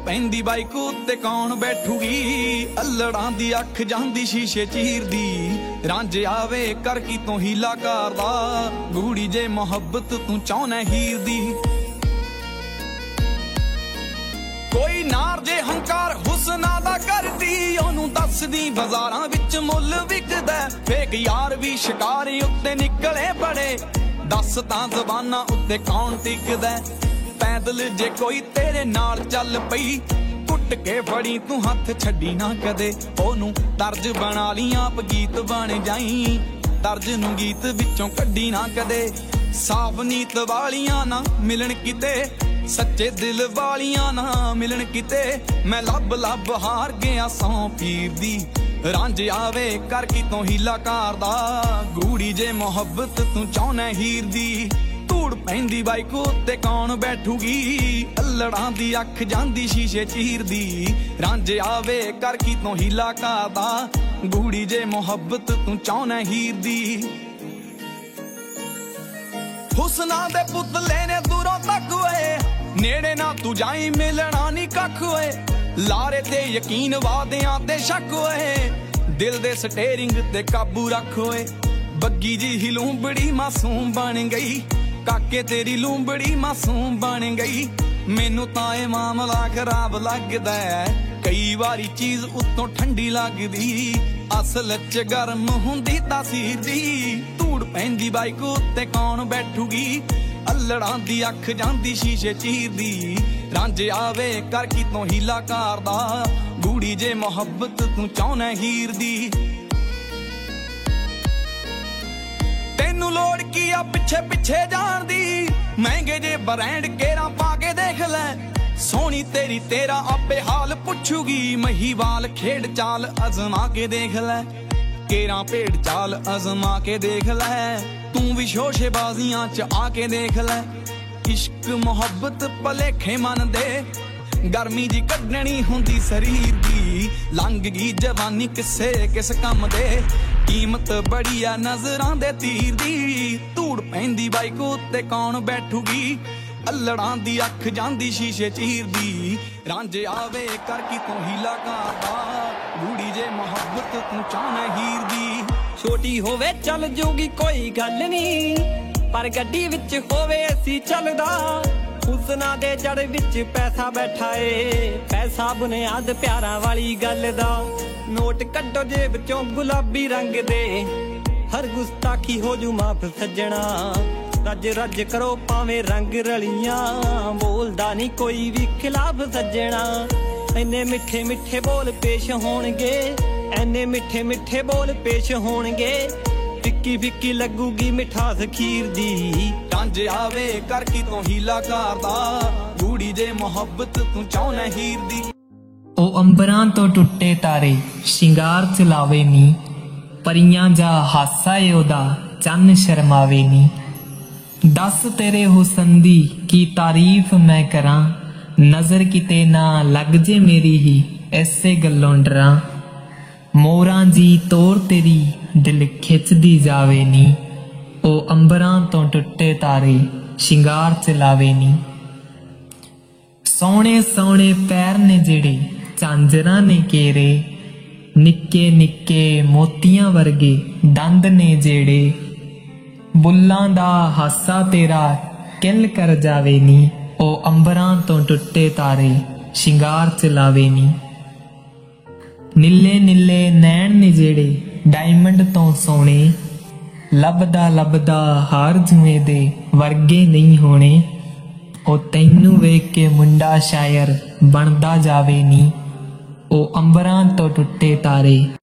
ਪੈਂਦੀ ਬਾਈਕ ਉੱਤੇ ਕੌਣ ਬੈਠੂਗੀ, ਅਲੜਾਂ ਦੀ ਅੱਖ ਜਾਂਦੀ ਸ਼ੀਸ਼ੇ ਚੀਰਦੀ, ਰਾਂਝੇ ਆਵੇ ਕਰ ਕੀ ਤੋਂ ਹੀਲਾ ਕਰਦਾ, ਗੂੜੀ ਜੇ ਮੁਹੱਬਤ ਤੂੰ ਚਾਹੁੰਨਾ ਹੀਰ ਦੀ। ਕੋਈ ਨਾਰ ਜੇ ਹੰਕਾਰ ਹੁਸਨਾ ਦਾ ਕਰਦੀ, ਉਹਨੂੰ ਦੱਸਦੀ ਬਾਜ਼ਾਰਾਂ ਵਿੱਚ ਮੁੱਲ ਵਿਕਦਾ, ਫੇਕ ਯਾਰ ਵੀ ਸ਼ਿਕਾਰੀ ਉੱਤੇ ਨਿਕਲੇ ਬੜੇ, ਦੱਸ ਤਾਂ ਜ਼ਬਾਨਾਂ ਉੱਤੇ ਕੌਣ ਟਿਕਦਾ। ਪੈਦਲ ਜੇ ਕੋਈ ਤੇਰੇ ਨਾਲ ਚੱਲ ਪਈ, ਕੁੱਟ ਕੇ ਫੜੀ ਤੂੰ ਹੱਥ ਛੱਡੀ ਨਾ ਕਦੇ, ਉਹਨੂੰ ਤਰਜ ਬਣਾ ਲਈ ਆਪ ਗੀਤ ਬਣ ਜਾਈ, ਤਰਜ ਨੂੰ ਗੀਤ ਵਿੱਚੋਂ ਕੱਢੀ ਨਾ ਕਦੇ। ਸਾਫ ਨੀਤ ਵਾਲੀਆਂ ਨਾ ਮਿਲਣ ਕਿਤੇ, ਸੱਚੇ ਦਿਲ ਵਾਲੀਆਂ ਨਾ ਮਿਲਣ ਕਿਤੇ, ਮੈਂ ਲੱਭ ਲੱਭ ਹਾਰ ਗਿਆ ਸੌਂ ਪੀਰ ਦੀ, ਰਾਂਝ ਆਵੇ ਕਰ ਕੀ ਤੋਂ ਹੀਲਾ ਕਰਦਾ, ਗੂੜੀ ਜੇ ਮੁਹੱਬਤ ਤੂੰ ਚਾਹੁੰਨਾ ਹੀਰ ਦੀ। ਧੂੜ ਪੈਂਦੀ ਬਾਈਕ ਉੱਤੇ ਕੌਣ ਬੈਠੂਗੀ, ਅਲੜਾਂ ਦੀ ਅੱਖ ਜਾਂਦੀ ਸ਼ੀਸ਼ੇ ਚੀਰਦੀ, ਰਾਂਝ ਆਵੇ ਕਰ ਕੀ ਤੋਂ ਹੀਲਾ ਕਰਦਾ, ਗੂੜੀ ਜੇ ਮੁਹੱਬਤ ਤੂੰ ਚਾਹੁੰਨਾ ਹੀਰ ਦੀ। ਹੁਸਨਾ ਦੇ ਪੁਤਲੇ ਨੇ ਦੂਰੋਂ ਤੱਕ ਓਏ, ਨੇੜੇ ਨਾ ਤੂੰ ਜਾਈ ਮਿਲਣਾ ਨੀ ਕੱਖ ਓਏ, ਲਾਰੇ ਤੇ ਯਕੀਨ ਵਾਦਿਆਂ ਤੇ ਸ਼ੱਕ ਓਏ, ਦਿਲ ਦੇ ਸਟੇਰਿੰਗ ਤੇ ਕਾਬੂ ਰੱਖ ਓਏ। ਬੱਗੀ ਜੀ ਹੀ ਲੂੰਬੜੀ ਮਾਸੂਮ ਬਣ ਗਈ, ਕਾਕੇ ਤੇਰੀ ਲੂੰਬੜੀ ਮਾਸੂਮ ਬਣ ਗਈ, ਮੈਨੂੰ ਤਾਂ ਇਹ ਮਾਮਲਾ ਖਰਾਬ ਲੱਗਦਾ, ਕਈ ਵਾਰੀ ਚੀਜ਼ ਉੱਤੋਂ ਠੰਡੀ ਲੱਗਦੀ, ਅਸਲ ਚ ਗਰਮ ਹੁੰਦੀ ਤਾਸੀਰ ਦੀ। ਧੂੜ ਪੈਂਦੀ ਬਾਈਕ ਉੱਤੇ ਕੌਣ ਬੈਠੂਗੀ, ਅਲੜਾਂ ਦੀ ਅੱਖ ਜਾਂਦੀ ਸ਼ੀਸ਼ੇ ਚੀਰਦੀ, ਰਾਂਝ ਆਵੇ ਕਰ ਕੀ ਤੋਂ ਹੀਲਾ ਕਰਦਾ, ਗੂੜੀ ਜੇ ਮੁਹੱਬਤ ਤੂੰ ਚਾਹੁੰਨਾ ਹੀਰ ਦੀ। ਤੈਨੂੰ ਲੋੜ ਕੀ ਆ ਪਿੱਛੇ ਪਿੱਛੇ ਜਾਣ ਦੀ, ਮਹਿੰਗੇ ਜੇ ਬ੍ਰਾਂਡ ਕੇਰਾਂ ਪਾ ਕੇ ਦੇਖ ਲੈ, ਸੋਹਣੀ ਤੇਰੀ ਤੇਰਾ ਆਪੇ ਹਾਲ ਪੁੱਛੂਗੀ, ਮਹੀਵਾਲ ਖੇਡ ਚਾਲ ਅਜ਼ਮਾ ਕੇ ਦੇਖ ਲੈ, ਕੇਰਾਂ ਭੇਡ ਚਾਲ ਅਜ਼ਮਾ ਕੇ ਦੇਖ ਲੈ, ਤੂੰ ਵੀ ਸ਼ੋਸ਼ੇਬਾਜ਼ੀਆਂ ਚ ਆ ਕੇ ਦੇਖ ਲੈ। ਇਸ਼ਕ ਮੁਹੱਬਤ ਭਲੇਖੇ ਮਨ ਦੇ, ਗਰਮੀ ਜੀ ਕੱਢਣੀ ਹੁੰਦੀ ਸਰੀਰ ਦੀ, ਲੰਘ ਗਈ ਜਵਾਨੀ ਕਿਸੇ ਕਿਸ ਕੰਮ ਦੇ, ਕੀਮਤ ਬੜੀ ਆ ਨਜ਼ਰਾਂ ਦੇ ਤੀਰ ਦੀ। ਧੂੜ ਪੈਂਦੀ ਬਾਈਕ ਉੱਤੇ ਕੌਣ ਬੈਠੂਗੀ, ਅਲੜਾਂ ਦੀ ਅੱਖ ਜਾਂਦੀ ਸ਼ੀਸ਼ੇ ਚੀਰਦੀ, ਰਾਂਝ ਆਵੇ ਕਰ ਕੀ ਤੋਂ ਹੀਲਾ ਕਰਦਾ, ਗੂੜੀ ਜੇ ਮੁਹੱਬਤ ਤੂੰ ਚਾਹੁੰਨਾ ਹੀਰ ਦੀ। ਛੋਟੀ ਹੋਵੇ ਚੱਲ ਜੂਗੀ ਕੋਈ ਗੱਲ ਨੀ, ਪਰ ਗੱਡੀ ਵਿੱਚ ਹੋਵੇ ਅਸੀਂ ਚੱਲਦਾ, ਹੁਸਨਾ ਦੇ ਜੜ ਵਿੱਚ ਪੈਸਾ ਬੈਠਾ ਏ, ਪੈਸਾ ਬੁਨਿਆਦ ਪਿਆਰਾਂ ਵਾਲੀ ਗੱਲ ਦਾ। ਨੋਟ ਕੱਢੋ ਜੇਬ ਚੋਂ ਗੁਲਾਬੀ ਰੰਗ ਦੇ, ਹਰ ਗੁਸਤਾਖੀ ਹੋ ਜੂ ਮਾਫ ਸੱਜਣਾ, ਰੱਜ ਰੱਜ ਕਰੋ ਭਾਵੇਂ ਰੰਗ ਰਲੀਆਂ, ਬੋਲਦਾ ਨਹੀਂ ਕੋਈ ਵੀ ਖਿਲਾਫ ਸੱਜਣਾ। ਇੰਨੇ ਮਿੱਠੇ ਮਿੱਠੇ ਬੋਲ ਪੇਸ਼ ਹੋਣਗੇ, ਐਨੇ ਮਿੱਠੇ ਮਿੱਠੇ ਬੋਲ ਪੇਸ਼ ਹੋਣਗੇ, ਫਿੱਕੀ ਫਿੱਕੀ ਲੱਗੂਗੀ ਮਿਠਾਸ ਖੀਰ ਦੀ, ਰਾਂਝ ਆਵੇ ਕਰ ਕੀ ਤੋਂ ਹੀਲਾ ਕਰਦਾ, ਗੂੜੀ ਜੇ ਮੁਹੱਬਤ ਤੂੰ ਚਾਹੁੰਨਾ ਹੀਰ ਦੀ। ਉਹ ਅੰਬਰਾਂ ਤੋਂ ਟੁੱਟੇ ਤਾਰੇ ਸ਼ਿੰਗਾਰ ਚਲਾਵੇ ਨੀ, ਪਰੀਆਂ ਜਾ ਹਾਸਾ ਏ ਉਹਦਾ ਚੰਨ ਸ਼ਰਮਾਵੇ ਨੀ, ਦੱਸ ਤੇਰੇ ਹੁਸਨ ਦੀ ਕੀ ਤਾਰੀਫ ਮੈਂ ਕਰਾਂ, ਨਜ਼ਰ ਕਿਤੇ ਨਾ ਲੱਗ ਜੇ ਮੇਰੀ ਹੀ ਐਸੇ ਗੱਲੋਂ ਡਰਾਂ, ਮੋਰਾਂ ਜੀ ਤੋਰ ਤੇਰੀ ਦਿਲ ਖਿੱਚਦੀ ਜਾਵੇ ਨੀ, ਉਹ ਅੰਬਰਾਂ ਤੋਂ ਟੁੱਟੇ ਤਾਰੇ ਸ਼ਿੰਗਾਰ ਚਲਾਵੇ ਨੀ। ਸੋਹਣੇ ਸੋਹਣੇ ਪੈਰ ਨੇ ਜਿਹੜੇ ਝਾਂਜਰਾਂ ਨੇ ਘੇਰੇ, ਨਿੱਕੇ ਨਿੱਕੇ ਮੋਤੀਆਂ ਵਰਗੇ ਦੰਦ ਨੇ ਜਿਹੜੇ, ਬੁੱਲਾਂ ਦਾ ਹਾਸਾ ਤੇਰਾ ਕਿਲ ਕਰ ਜਾਵੇ ਨੀ, ਉਹ ਅੰਬਰਾਂ ਤੋਂ ਟੁੱਟੇ ਤਾਰੇ ਸ਼ਿੰਗਾਰ ਚਲਾਵੇ ਨੀ। ਨੀਲੇ ਨੀਲੇ ਨੈਣ ਨੇ ਜਿਹੜੇ ਡਾਇਮੰਡ ਤੋਂ ਸੋਹਣੇ, ਲੱਭਦਾ ਲੱਭਦਾ ਹਾਰ ਜੂਏ ਦੇ ਵਰਗੇ ਨਹੀਂ ਹੋਣੇ, ਉਹ ਤੈਨੂੰ ਵੇਖ ਕੇ ਮੁੰਡਾ ਸ਼ਾਇਰ ਬਣਦਾ ਜਾਵੇ ਨੀ, ਉਹ ਅੰਬਰਾਂ ਤੋਂ ਟੁੱਟੇ ਤਾਰੇ